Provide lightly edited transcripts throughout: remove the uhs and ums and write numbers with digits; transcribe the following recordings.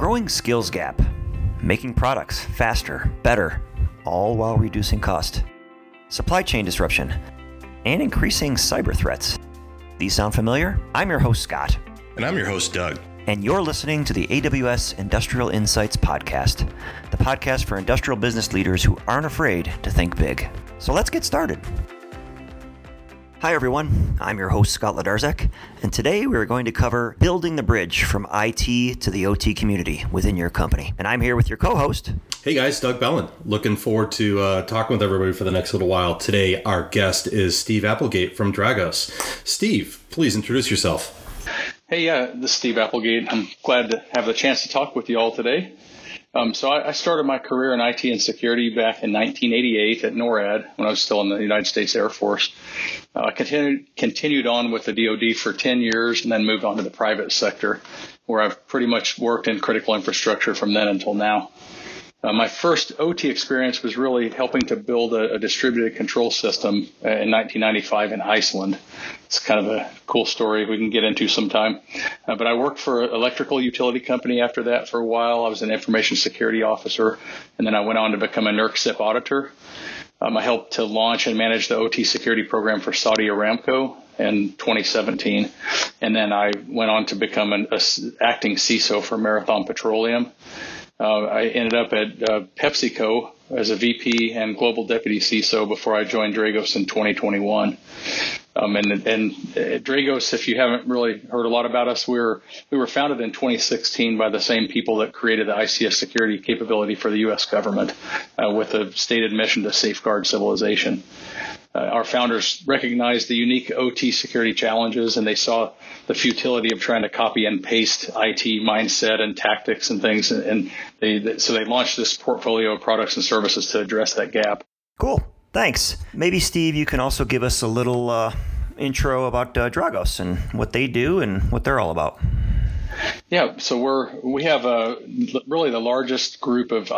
growing skills gap, making products faster, better, all while reducing cost, supply chain disruption, and increasing cyber threats. These sound familiar? I'm your host, Scott. And I'm your host, Doug. And you're listening to the AWS Industrial Insights Podcast, the podcast for industrial business leaders who aren't afraid to think big. So let's get started. Hi, everyone. I'm your host, Scott Ladarczak, and today we're going to cover building the bridge from IT to the OT community within your company. And I'm here with your co-host. Hey, guys, Doug Bellin. Looking forward to talking with everybody for the next little while. Today, our guest is Steve Applegate from Dragos. Steve, please introduce yourself. Hey, this is Steve Applegate. I'm glad to have the chance to talk with you all today. So I started my career in IT and security back in 1988 at NORAD when I was still in the United States Air Force. I continued on with the DoD for 10 years and then moved on to the private sector, where I've pretty much worked in critical infrastructure from then until now. My first OT experience was really helping to build a distributed control system in 1995 in Iceland. It's kind of a cool story we can get into sometime. But I worked for an electrical utility company after that for a while. I was an information security officer, and then I went on to become a NERC-CIP auditor. I helped to launch and manage the OT security program for Saudi Aramco in 2017. And then I went on to become an acting CISO for Marathon Petroleum. I ended up at PepsiCo as a VP and global deputy CISO before I joined Dragos in 2021. And Dragos, if you haven't really heard a lot about us, we were founded in 2016 by the same people that created the ICS security capability for the U.S. government with a stated mission to safeguard civilization. Our founders recognized the unique OT security challenges, and they saw the futility of trying to copy and paste IT mindset and tactics and things. And so they launched this portfolio of products and services to address that gap. Cool. Thanks. Maybe, Steve, you can also give us a little intro about Dragos and what they do and what they're all about. Yeah, so we have really the largest group of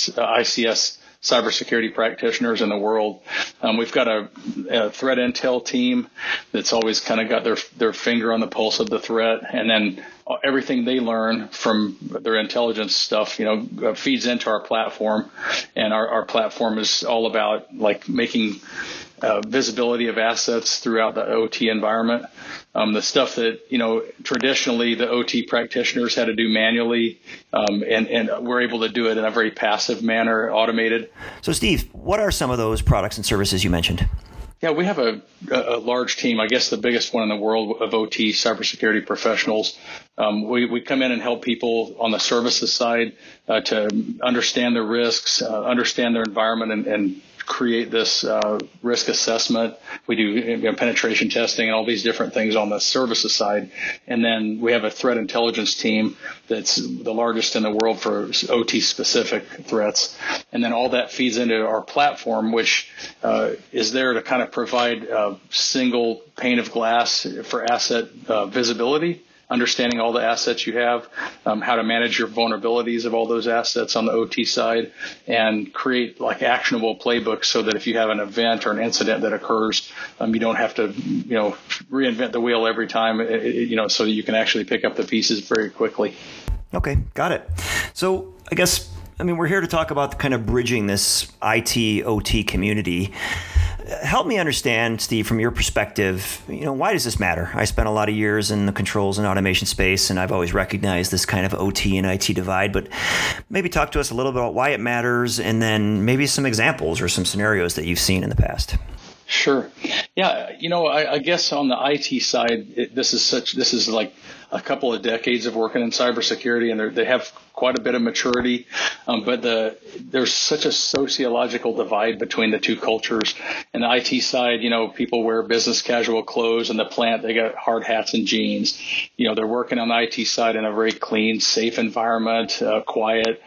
ICS cybersecurity practitioners in the world. We've got a threat intel team that's always kind of got their finger on the pulse of the threat, and then everything they learn from their intelligence stuff, feeds into our platform. And our platform is all about like making visibility of assets throughout the OT environment. The stuff that, traditionally the OT practitioners had to do manually, and we're able to do it in a very passive manner, automated. So, Steve, what are some of those products and services you mentioned? Yeah, we have a large team, I guess the biggest one in the world, of OT cybersecurity professionals. We come in and help people on the services side to understand their risks, understand their environment, and create this risk assessment. We do penetration testing and all these different things on the services side. And then we have a threat intelligence team that's the largest in the world for OT specific threats. And then all that feeds into our platform, which is there to kind of provide a single pane of glass for asset visibility, understanding all the assets you have, how to manage your vulnerabilities of all those assets on the OT side, and create like actionable playbooks so that if you have an event or an incident that occurs, you don't have to, reinvent the wheel every time, so that you can actually pick up the pieces very quickly. Okay, got it. So I guess, we're here to talk about kind of bridging this IT OT community. Help me understand, Steve, from your perspective, why does this matter? I spent a lot of years in the controls and automation space, and I've always recognized this kind of OT and IT divide, but maybe talk to us a little bit about why it matters, and then maybe some examples or some scenarios that you've seen in the past. Sure. Yeah. I guess on the IT side, this is like a couple of decades of working in cybersecurity, and they have quite a bit of maturity. But there's such a sociological divide between the two cultures. And the IT side, people wear business casual clothes. In the plant, they got hard hats and jeans. They're working on the IT side in a very clean, safe environment, quiet.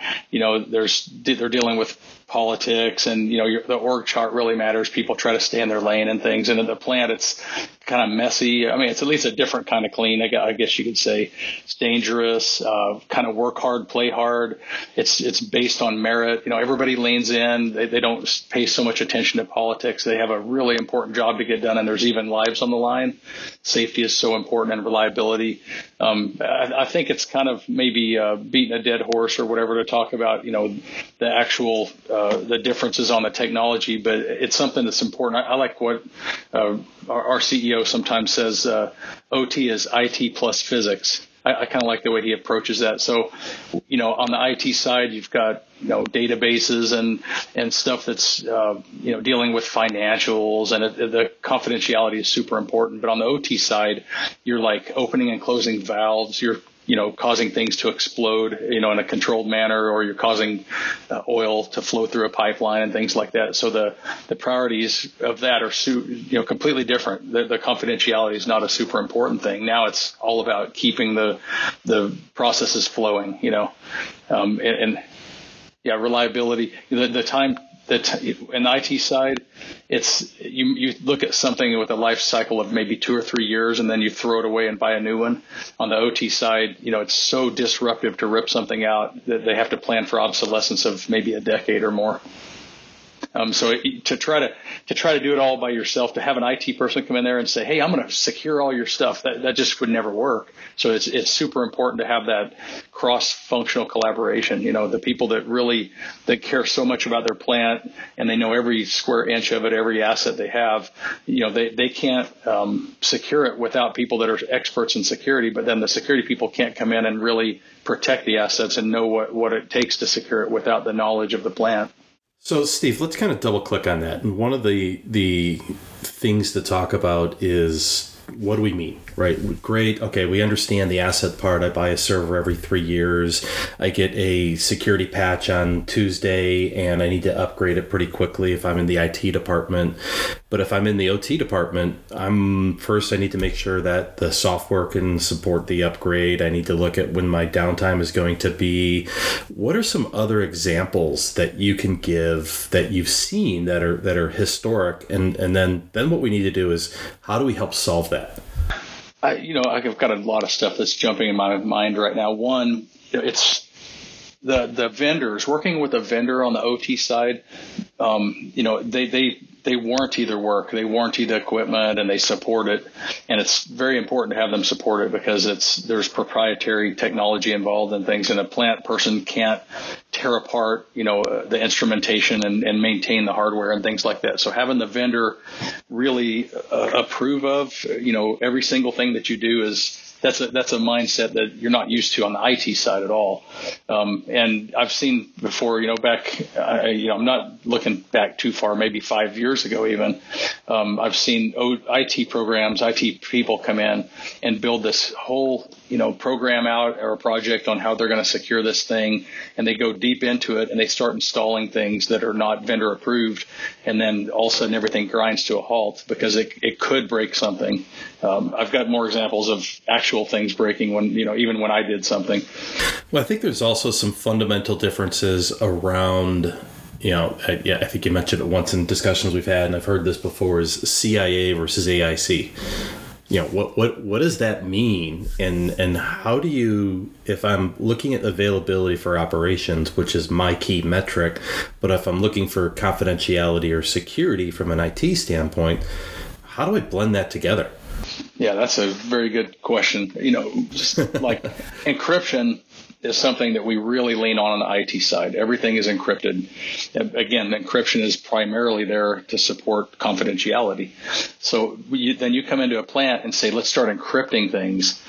They're dealing with politics, and the org chart really matters. People try to stay in their lane and things. And in the plant, it's kind of messy. I mean, it's at least a different kind of clean, I guess you could say. It's dangerous, kind of work hard, play hard. It's based on merit. Everybody leans in. They don't pay so much attention to politics. They have a really important job to get done, and there's even lives on the line. Safety is so important, and reliability. I think it's kind of maybe beating a dead horse or whatever to talk about, the actual the differences on the technology, but it's something that's important. I like what our CEO sometimes says, OT is IT plus physics. I kind of like the way he approaches that. So, on the IT side, you've got, databases and stuff that's, dealing with financials, and the confidentiality is super important. But on the OT side, you're like opening and closing valves. You're causing things to explode, in a controlled manner, or you're causing oil to flow through a pipeline and things like that. So the priorities of that are, completely different. The confidentiality is not a super important thing. Now it's all about keeping the processes flowing, reliability, the time. In the IT side, it's you look at something with a life cycle of maybe 2 or 3 years, and then you throw it away and buy a new one. On the OT side, it's so disruptive to rip something out that they have to plan for obsolescence of maybe a decade or more. So to try to do it all by yourself, to have an IT person come in there and say, "Hey, I'm going to secure all your stuff," that just would never work. So it's super important to have that cross-functional collaboration. The people that care so much about their plant, and they know every square inch of it, every asset they have. They can't secure it without people that are experts in security. But then the security people can't come in and really protect the assets and know what it takes to secure it without the knowledge of the plant. So, Steve, let's kind of double click on that. And one of the things to talk about is, what do we mean, right? Great. Okay, we understand the asset part. I buy a server every 3 years. I get a security patch on Tuesday, and I need to upgrade it pretty quickly if I'm in the IT department. But if I'm in the OT department, I need to make sure that the software can support the upgrade. I need to look at when my downtime is going to be. What are some other examples that you can give that you've seen that are historic? And then what we need to do is, how do we help solve that? I've got a lot of stuff that's jumping in my mind right now. One, it's the vendors, working with a vendor on the OT side. They warranty their work, they warranty the equipment, and they support it. And it's very important to have them support it because there's proprietary technology involved in things, and a plant person can't tear apart, the instrumentation and maintain the hardware and things like that. So having the vendor really approve of, every single thing that you do that's a mindset that you're not used to on the IT side at all. And I've seen before, I'm not looking back too far, maybe 5 years ago even. I've seen IT programs, IT people come in and build this whole, program out or a project on how they're going to secure this thing. And they go deep into it and they start installing things that are not vendor approved. And then all of a sudden everything grinds to a halt because it could break something. I've got more examples of actual things breaking when, even when I did something. Well, I think there's also some fundamental differences around, I think you mentioned it once in discussions we've had, and I've heard this before, is CIA versus AIC. What does that mean? And how do you, if I'm looking at availability for operations, which is my key metric, but if I'm looking for confidentiality or security from an IT standpoint, how do I blend that together? Yeah, that's a very good question. Just like encryption is something that we really lean on the IT side. Everything is encrypted. Again, encryption is primarily there to support confidentiality. So then you come into a plant and say, let's start encrypting things.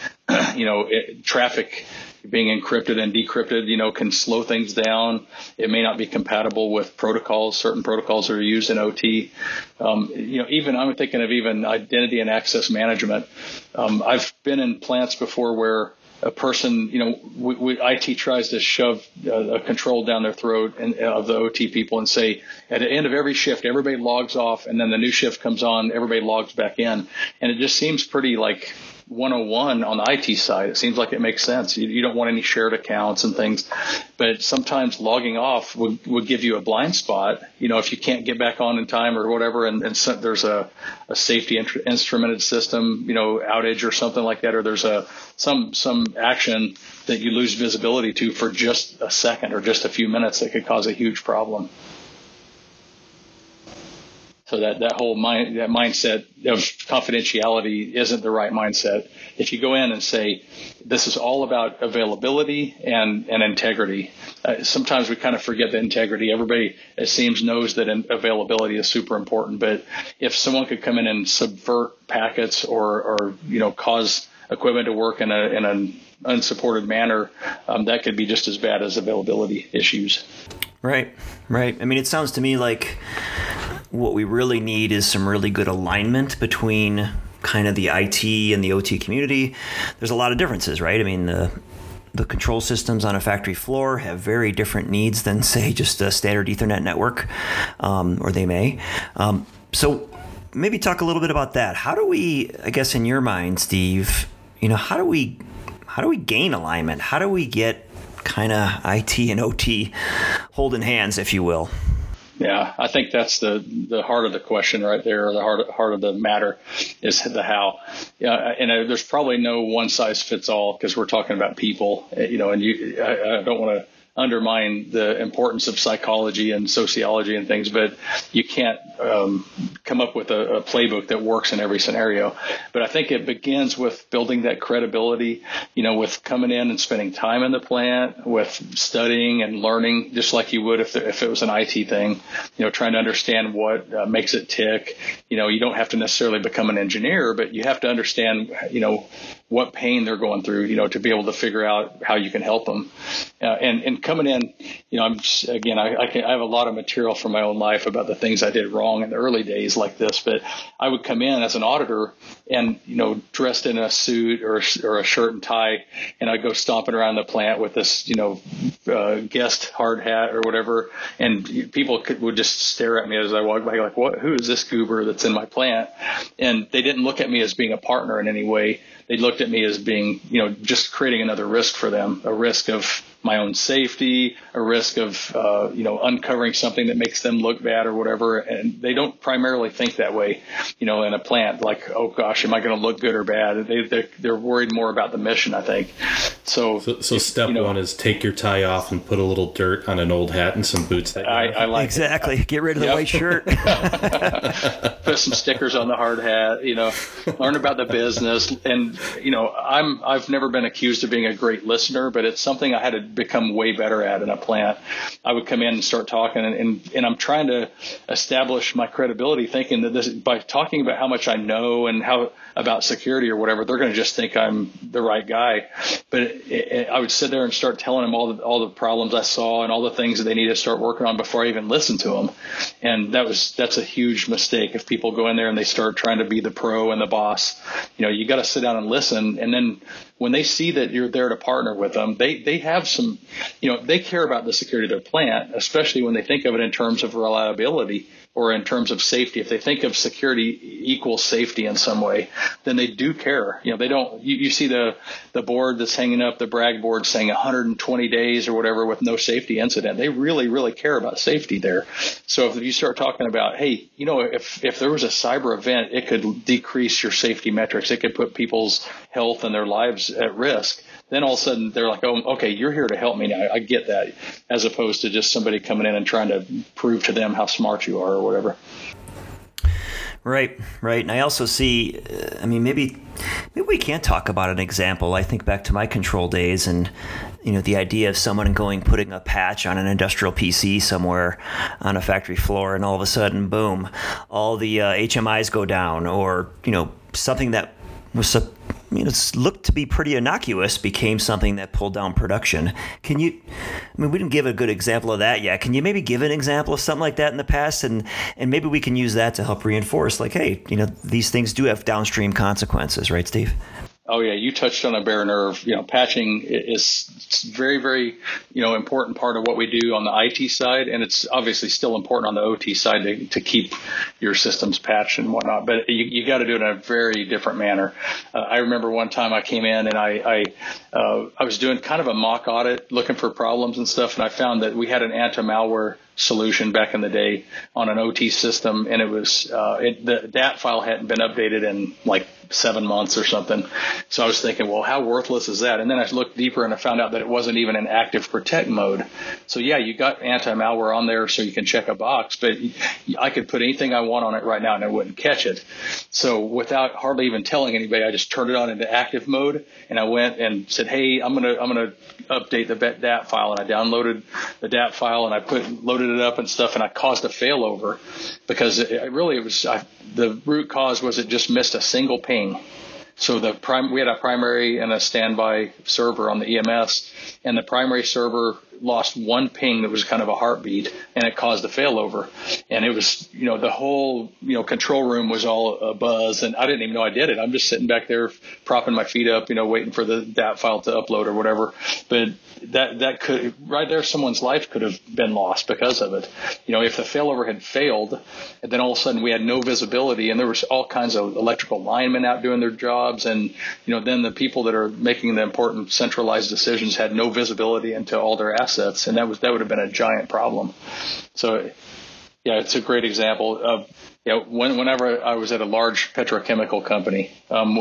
Traffic being encrypted and decrypted, can slow things down. It may not be compatible with protocols. Certain protocols are used in OT. Even I'm thinking of even identity and access management. I've been in plants before where a person, IT tries to shove a control down their throat of the OT people and say, at the end of every shift, everybody logs off, and then the new shift comes on, everybody logs back in. And it just seems pretty like 101 on the IT side. It seems like it makes sense. You don't want any shared accounts and things, but sometimes logging off would give you a blind spot. If you can't get back on in time or whatever, and so there's a safety instrumented system, outage or something like that, or there's some action that you lose visibility to for just a second or just a few minutes that could cause a huge problem. So that whole mindset of confidentiality isn't the right mindset. If you go in and say, this is all about availability and integrity, sometimes we kind of forget the integrity. Everybody, it seems, knows that availability is super important. But if someone could come in and subvert packets or cause equipment to work in an unsupported manner, that could be just as bad as availability issues. Right. I mean, it sounds to me like what we really need is some really good alignment between kind of the IT and the OT community. There's a lot of differences, right? I mean, the control systems on a factory floor have very different needs than, say, just a standard Ethernet network, or they may. So maybe talk a little bit about that. How do we, I guess, in your mind, Steve, how do we gain alignment? How do we get kind of IT and OT holding hands, if you will? Yeah, I think that's the heart of the question right there, or the heart of the matter is the how. And there's probably no one size fits all, because we're talking about people, and I don't want to undermine the importance of psychology and sociology and things, but you can't come up with a playbook that works in every scenario. But I think it begins with building that credibility, with coming in and spending time in the plant, with studying and learning, just like you would if it was an IT thing, trying to understand what makes it tick. You don't have to necessarily become an engineer, but you have to understand, what pain they're going through, to be able to figure out how you can help them. And coming in, I have a lot of material from my own life about the things I did wrong in the early days like this, but I would come in as an auditor and, dressed in a suit or a shirt and tie, and I'd go stomping around the plant with this, guest hard hat or whatever. And people would just stare at me as I walked by, like, who is this goober that's in my plant? And they didn't look at me as being a partner in any way. They looked at me as being, just creating another risk for them, a risk of my own safety, a risk of, uncovering something that makes them look bad or whatever. And they don't primarily think that way, in a plant, like, oh gosh, am I going to look good or bad? They're worried more about the mission, I think. So step one is take your tie off and put a little dirt on an old hat and some boots. I like exactly. It. Get rid of the white shirt. Put some stickers on the hard hat, learn about the business. And, I've never been accused of being a great listener, but it's something I had to become way better at in a plant. I would come in and start talking, and I'm trying to establish my credibility, thinking that by talking about how much I know and how about security or whatever, they're going to just think I'm the right guy. But I would sit there and start telling them all the problems I saw and all the things that they need to start working on before I even listened to them. And that's a huge mistake. If people go in there and they start trying to be the pro and the boss, you got to sit down and listen. And then when they see that you're there to partner with them, they have some, they care about the security of their plant, especially when they think of it in terms of reliability or in terms of safety. If they think of security equals safety in some way, then they do care. They don't, you see the board that's hanging up, the brag board saying 120 days or whatever with no safety incident. They really, really care about safety there. So if you start talking about, hey, if there was a cyber event, it could decrease your safety metrics. It could put people's health and their lives at risk. Then all of a sudden they're like, oh, okay, you're here to help me now. I get that, as opposed to just somebody coming in and trying to prove to them how smart you are or whatever. Right. And I also see, maybe we can't talk about an example. I think back to my control days and, the idea of someone putting a patch on an industrial PC somewhere on a factory floor, and all of a sudden, boom, all the HMIs go down, or, something that was looked to be pretty innocuous became something that pulled down production. Can you, we didn't give a good example of that yet. Can you maybe give an example of something like that in the past? And maybe we can use that to help reinforce, like, hey, these things do have downstream consequences, right, Steve? Oh yeah, you touched on a bare nerve. Patching is very, very, important part of what we do on the IT side, and it's obviously still important on the OT side to keep your systems patched and whatnot. But you got to do it in a very different manner. I remember one time I came in and I was doing kind of a mock audit, looking for problems and stuff, and I found that we had an anti-malware solution back in the day on an OT system, and it was the DAT file hadn't been updated in like 7 months or something. So I was thinking, well, how worthless is that? And then I looked deeper and I found out that it wasn't even in active protect mode. So yeah, you got anti-malware on there so you can check a box, but I could put anything I want on it right now and it wouldn't catch it. So without hardly even telling anybody, I just turned it on into active mode, and I went and said, hey, I'm gonna update the DAT file, and I downloaded the DAT file and I loaded it up and stuff, and I caused a failover because the root cause was it just missed a single ping. So we had a primary and a standby server on the EMS, and the primary server lost one ping that was kind of a heartbeat, and it caused a failover. And it was, the whole, control room was all a buzz, and I didn't even know I did it. I'm just sitting back there propping my feet up, waiting for the DAT file to upload or whatever. But that could, right there, someone's life could have been lost because of it. If the failover had failed, and then all of a sudden we had no visibility, and there was all kinds of electrical linemen out doing their jobs, and, then the people that are making the important centralized decisions had no visibility into all their assets, and that would have been a giant problem. So, yeah, it's a great example of, whenever I was at a large petrochemical company,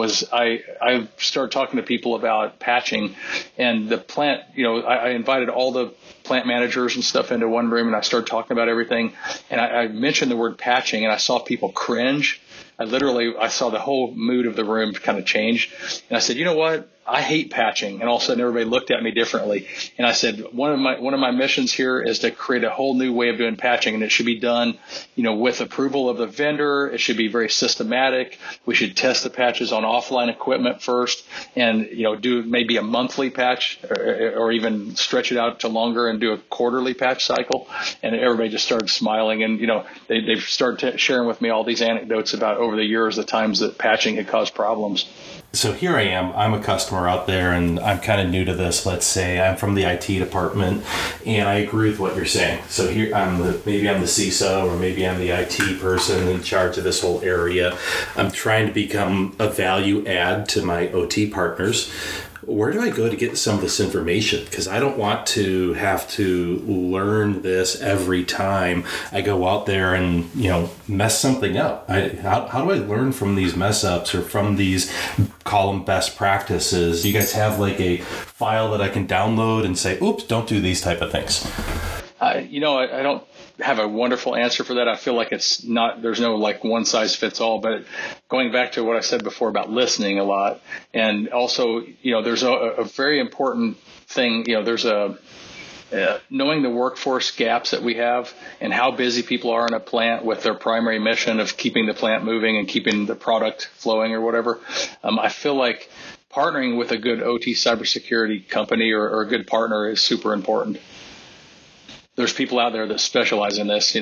I started talking to people about patching, and the plant, I invited all the plant managers and stuff into one room, and I started talking about everything, and I mentioned the word patching, and I saw people cringe. I saw the whole mood of the room kind of change, and I said, you know what? I hate patching. And all of a sudden everybody looked at me differently. And I said, one of my missions here is to create a whole new way of doing patching. And it should be done, with approval of the vendor. It should be very systematic. We should test the patches on offline equipment first, and, do maybe a monthly patch or even stretch it out to longer and do a quarterly patch cycle. And everybody just started smiling. And, they started sharing with me all these anecdotes about over the years, the times that patching had caused problems. So here I am. I'm a customer out there, and I'm kind of new to this. Let's say I'm from the IT department, and I agree with what you're saying. So here maybe I'm the CISO, or maybe I'm the IT person in charge of this whole area. I'm trying to become a value add to my OT partners. Where do I go to get some of this information? Because I don't want to have to learn this every time I go out there and, mess something up. How do I learn from these mess ups or from these, call them best practices? Do you guys have like a file that I can download and say, oops, don't do these type of things? I don't have a wonderful answer for that. I feel like there's no like one size fits all, but going back to what I said before about listening a lot, and also, there's a very important thing, there's knowing the workforce gaps that we have and how busy people are in a plant with their primary mission of keeping the plant moving and keeping the product flowing or whatever. I feel like partnering with a good OT cybersecurity company or a good partner is super important. There's people out there that specialize in this.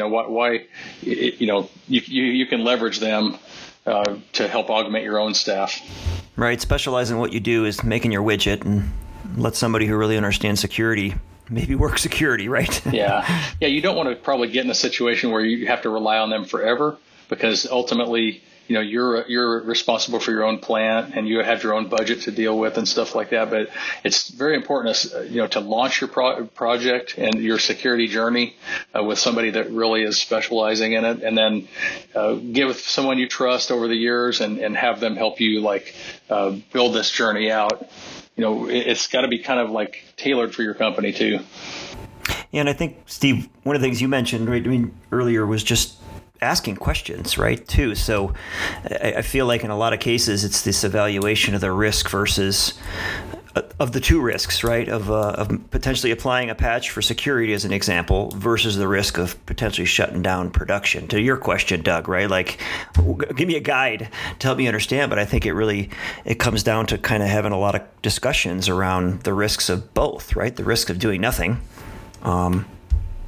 You can leverage them to help augment your own staff. Right. Specialize in what you do is making your widget, and let somebody who really understands security maybe work security, right? Yeah. You don't want to probably get in a situation where you have to rely on them forever, because ultimately, you're responsible for your own plant and you have your own budget to deal with and stuff like that. But it's very important, to launch your project and your security journey with somebody that really is specializing in it, and then get with someone you trust over the years and have them help you build this journey out. It's got to be kind of like tailored for your company too. Yeah, and I think, Steve, one of the things you mentioned, right, earlier was just asking questions, right, too. So I feel like in a lot of cases, it's this evaluation of the risk versus of the two risks, right, of potentially applying a patch for security as an example versus the risk of potentially shutting down production. To your question, Doug, right, like give me a guide to help me understand, but I think it comes down to kind of having a lot of discussions around the risks of both, right, the risk of doing nothing,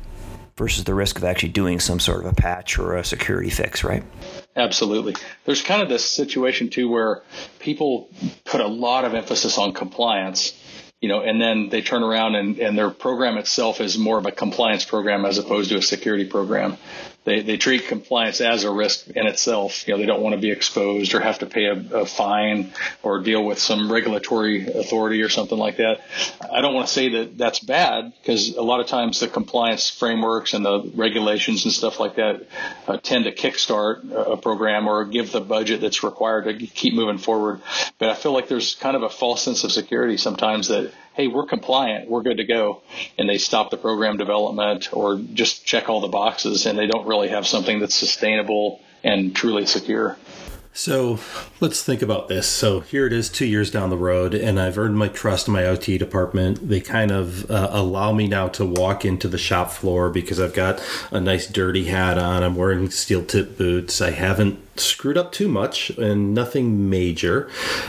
versus the risk of actually doing some sort of a patch or a security fix, right? Absolutely. There's kind of this situation too where people put a lot of emphasis on compliance, and then they turn around and their program itself is more of a compliance program as opposed to a security program. They treat compliance as a risk in itself. They don't want to be exposed or have to pay a fine or deal with some regulatory authority or something like that. I don't want to say that that's bad, because a lot of times the compliance frameworks and the regulations and stuff like that tend to kickstart a program or give the budget that's required to keep moving forward. But I feel like there's kind of a false sense of security sometimes that, hey, we're compliant, we're good to go, and they stop the program development or just check all the boxes, and they don't really have something that's sustainable and truly secure. So let's think about this. So here it is 2 years down the road, and I've earned my trust in my OT department. They kind of allow me now to walk into the shop floor because I've got a nice dirty hat on. I'm wearing steel tip boots. I haven't screwed up too much and nothing major.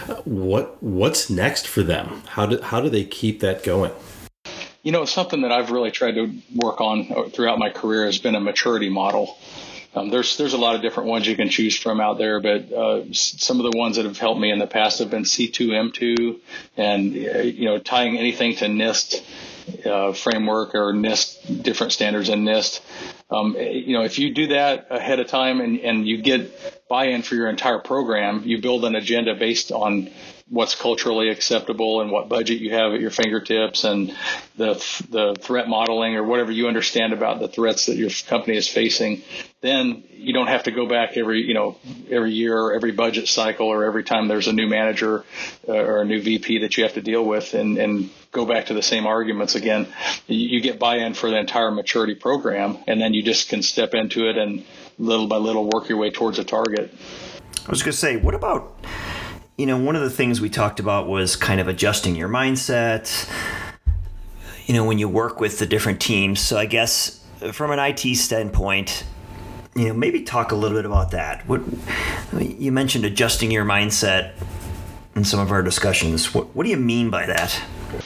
What's next for them? How do they keep that going? Something that I've really tried to work on throughout my career has been a maturity model. There's a lot of different ones you can choose from out there, but some of the ones that have helped me in the past have been C2M2 and, tying anything to NIST framework or NIST, different standards in NIST. If you do that ahead of time and you get buy-in for your entire program, you build an agenda based on what's culturally acceptable and what budget you have at your fingertips and the threat modeling or whatever you understand about the threats that your company is facing, then you don't have to go back every year or every budget cycle or every time there's a new manager or a new VP that you have to deal with and go back to the same arguments again. You get buy-in for the entire maturity program, and then you just can step into it and little by little work your way towards a target. I was going to say, what about, one of the things we talked about was kind of adjusting your mindset, when you work with the different teams. So I guess from an IT standpoint, maybe talk a little bit about that. You mentioned adjusting your mindset in some of our discussions. What do you mean by that?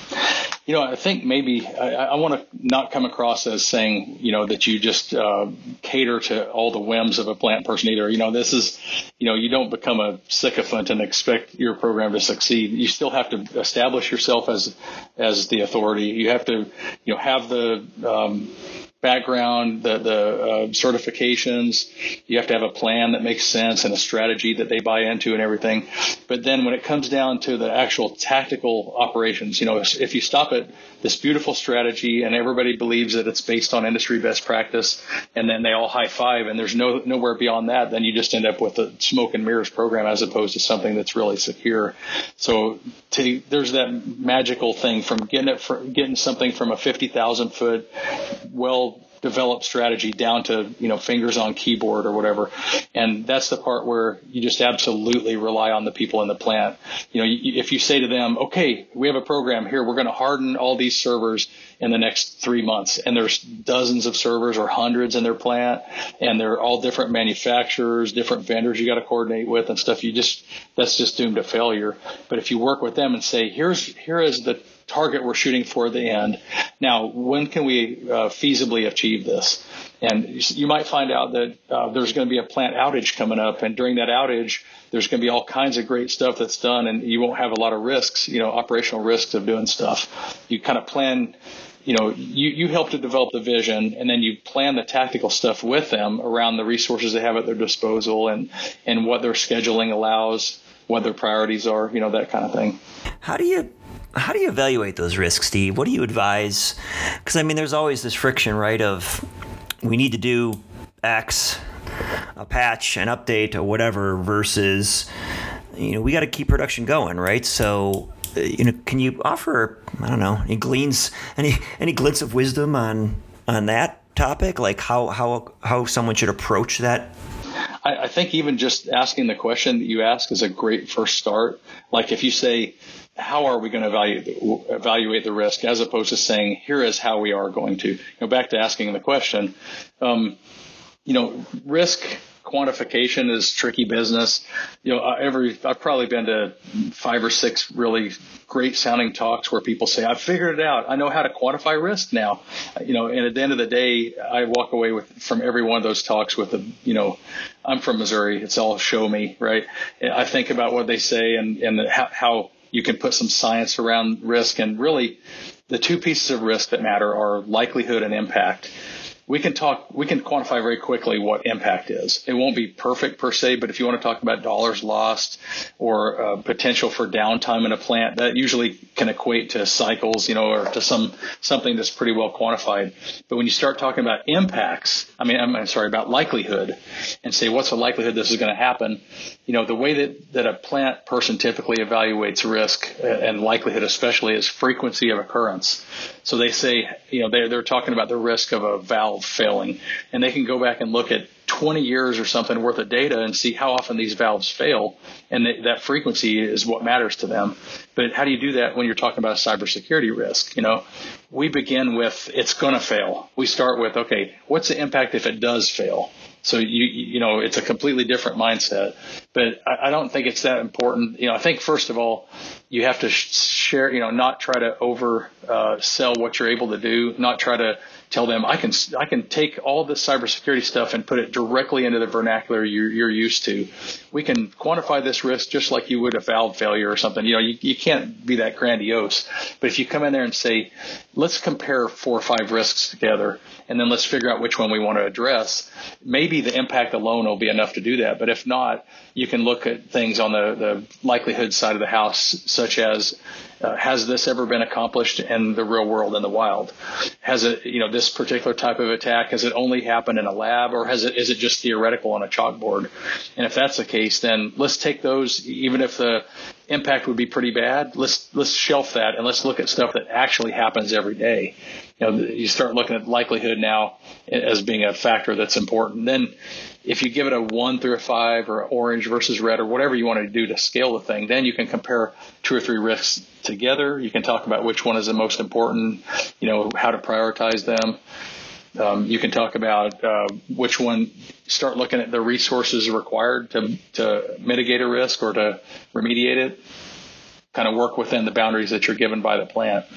I think maybe I want to not come across as saying, that you just cater to all the whims of a plant person either. This is, you don't become a sycophant and expect your program to succeed. You still have to establish yourself as the authority. You have to, have the background, the certifications. You have to have a plan that makes sense and a strategy that they buy into and everything. But then when it comes down to the actual tactical operations, if you stop at this beautiful strategy and everybody believes that it's based on industry best practice and then they all high five and there's nowhere beyond that, then you just end up with a smoke and mirrors program as opposed to something that's really secure. So there's that magical thing from getting something from a 50,000 foot well-developed strategy down to, fingers on keyboard or whatever. And that's the part where you just absolutely rely on the people in the plant. If you say to them, okay, we have a program here, we're going to harden all these servers in the next 3 months. And there's dozens of servers or hundreds in their plant, and they're all different manufacturers, different vendors you got to coordinate with and stuff. That's just doomed to failure. But if you work with them and say, here is the target we're shooting for at the end. Now, when can we feasibly achieve this? And you might find out that there's going to be a plant outage coming up, and during that outage, there's going to be all kinds of great stuff that's done, and you won't have a lot of risks, operational risks of doing stuff. You kind of plan, you help to develop the vision, and then you plan the tactical stuff with them around the resources they have at their disposal and what their scheduling allows, what their priorities are, that kind of thing. How do you evaluate those risks, Steve? What do you advise? Because, there's always this friction, right, of we need to do X, a patch, an update, or whatever, versus, we got to keep production going, right? So, can you offer, any glints of wisdom on that topic? Like how someone should approach that? I think even just asking the question that you ask is a great first start. Like if you say, how are we going to evaluate the risk, as opposed to saying, here is how we are going to. Back to asking the question, risk quantification is tricky business. I've probably been to 5 or 6 really great sounding talks where people say, I've figured it out. I know how to quantify risk now. And at the end of the day, I walk away from every one of those talks with I'm from Missouri. It's all show me, right? I think about what they say and how you can put some science around risk. And really, the 2 pieces of risk that matter are likelihood and impact. We can quantify very quickly what impact is. It won't be perfect per se, but if you want to talk about dollars lost or potential for downtime in a plant, that usually can equate to cycles, or to something that's pretty well quantified. But when you start talking about impacts, about likelihood, and say, what's the likelihood this is going to happen? The way that a plant person typically evaluates risk and likelihood especially is frequency of occurrence. So they say, they're talking about the risk of a valve failing, and they can go back and look at 20 years or something worth of data and see how often these valves fail, and that frequency is what matters to them. But how do you do that when you're talking about a cybersecurity risk? We begin with it's going to fail. We start with, okay, what's the impact if it does fail? So it's a completely different mindset, but I don't think it's that important. I think first of all, you have to share, not try to over sell what you're able to do, not try to tell them I can take all this cybersecurity stuff and put it directly into the vernacular you're used to. We can quantify this risk just like you would a valve failure or something. You can't be that grandiose. But if you come in there and say, let's compare 4 or 5 risks together, and then let's figure out which one we want to address, maybe the impact alone will be enough to do that. But if not, you can look at things on the likelihood side of the house, such as has this ever been accomplished in the real world in the wild? Has it, this particular type of attack, has it only happened in a lab, or is it just theoretical on a chalkboard? And if that's the case, then let's take those, even if the impact would be pretty bad, let's shelf that and let's look at stuff that actually happens every day. You start looking at likelihood now as being a factor that's important. Then if you give it a 1 through a 5 or orange versus red or whatever you want to do to scale the thing, then you can compare 2 or 3 risks together. You can talk about which one is the most important, how to prioritize them. You can talk about which one, start looking at the resources required to mitigate a risk or to remediate it, kind of work within the boundaries that you're given by the plant.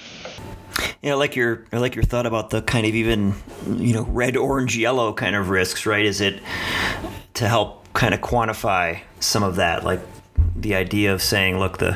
I like your thought about the kind of even, red, orange, yellow kind of risks, right? Is it to help kind of quantify some of that, like the idea of saying, look, the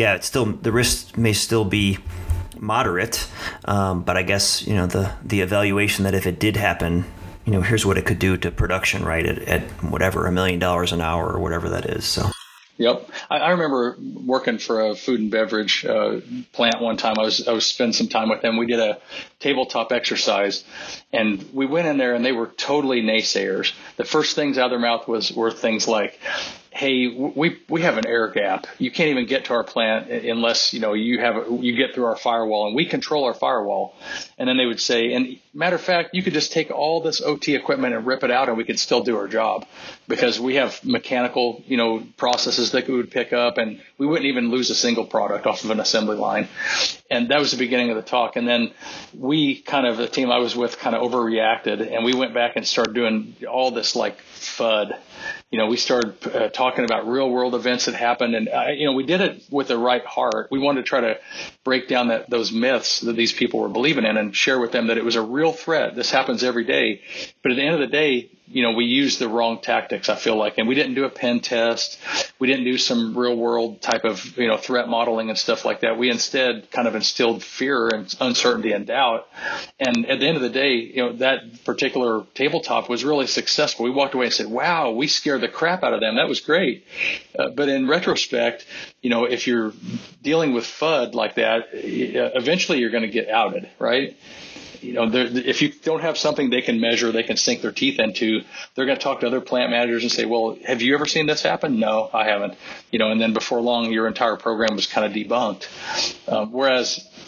risk may still be moderate, but I guess, the evaluation that if it did happen, here's what it could do to production, right? At whatever, $1 million an hour or whatever that is. So. Yep. I remember working for a food and beverage plant one time. I was spending some time with them. We did a tabletop exercise, and we went in there, and they were totally naysayers. The first things out of their mouth were things like, hey, we have an air gap. You can't even get to our plant unless, you get through our firewall, and we control our firewall. And then they would say, and matter of fact, you could just take all this OT equipment and rip it out, and we could still do our job because we have mechanical, processes that we would pick up, and we wouldn't even lose a single product off of an assembly line. And that was the beginning of the talk. And then we the team I was with kind of overreacted, and we went back and started doing all this like FUD. We started talking about real world events that happened, and we did it with the right heart. We wanted to try to break down those myths that these people were believing in and share with them that it was a real threat. This happens every day. But at the end of the day, we used the wrong tactics, I feel like, and we didn't do a pen test. We didn't do some real world type of, threat modeling and stuff like that. We instead kind of instilled fear and uncertainty and doubt. And at the end of the day, that particular tabletop was really successful. We walked away and said, wow, we scared the crap out of them. That was great. But in retrospect, if you're dealing with FUD like that, eventually you're going to get outed, right? If you don't have something they can measure, they can sink their teeth into, they're going to talk to other plant managers and say, well, have you ever seen this happen? No, I haven't. And then before long, your entire program was kind of debunked. Whereas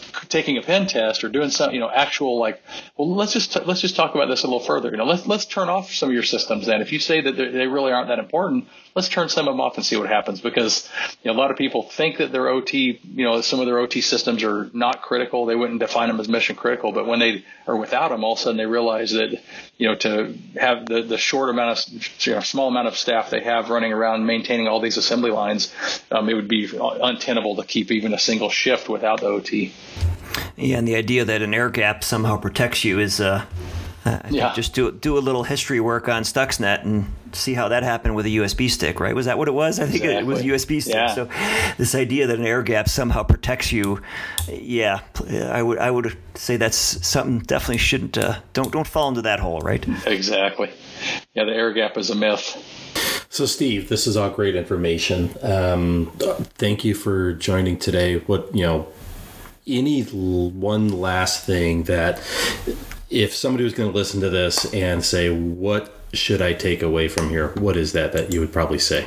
taking a pen test or doing some, actual like, well, let's just talk about this a little further. Let's turn off some of your systems then. If you say that they really aren't that important, let's turn some of them off and see what happens, because a lot of people think that their OT, some of their OT systems are not critical. They wouldn't define them as mission critical, but when they are without them, all of a sudden they realize that, to have the short amount of, small amount of staff they have running around maintaining all these assembly lines, it would be untenable to keep even a single shift without the OT. Yeah, and the idea that an air gap somehow protects you is, just do a little history work on Stuxnet and see how that happened with a USB stick, right? Was that what it was? I think it was a USB stick. Yeah. So this idea that an air gap somehow protects you, I would say that's something definitely shouldn't, don't fall into that hole, right? Exactly. Yeah, the air gap is a myth. So, Steve, this is all great information. Thank you for joining today. Any one last thing that, if somebody was going to listen to this and say, what should I take away from here? What is that you would probably say?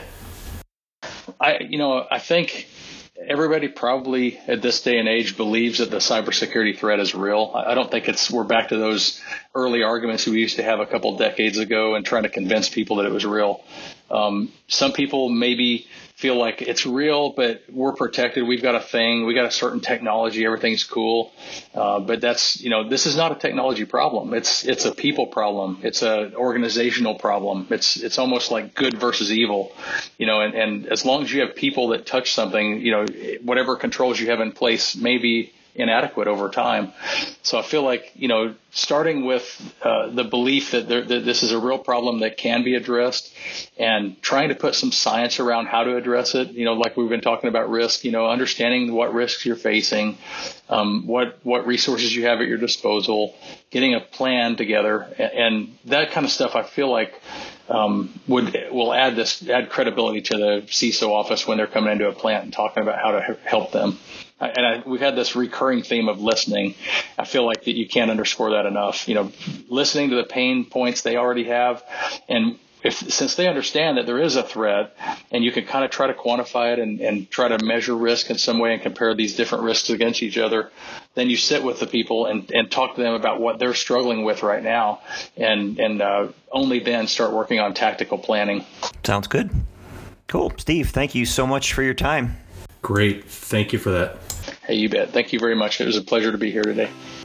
I think everybody probably at this day and age believes that the cybersecurity threat is real. I don't think we're back to those early arguments we used to have a couple decades ago and trying to convince people that it was real. Some people maybe feel like it's real, but we're protected. We've got a thing. We got a certain technology. Everything's cool. But that's, this is not a technology problem. It's a people problem. It's an organizational problem. It's almost like good versus evil, and as long as you have people that touch something, whatever controls you have in place may be inadequate over time. So I feel like, starting with the belief that this is a real problem that can be addressed, and trying to put some science around how to address it, like we've been talking about risk, understanding what risks you're facing, what resources you have at your disposal, getting a plan together, and that kind of stuff I feel like will add credibility to the CISO office when they're coming into a plant and talking about how to help them. And we've had this recurring theme of listening. I feel like that you can't underscore that enough. Listening to the pain points they already have, and since they understand that there is a threat, and you can kind of try to quantify it and try to measure risk in some way and compare these different risks against each other, then you sit with the people and talk to them about what they're struggling with right now, and only then start working on tactical planning. Sounds good. Cool. Steve, thank you so much for your time. Great. Thank you for that. Hey, you bet. Thank you very much. It was a pleasure to be here today.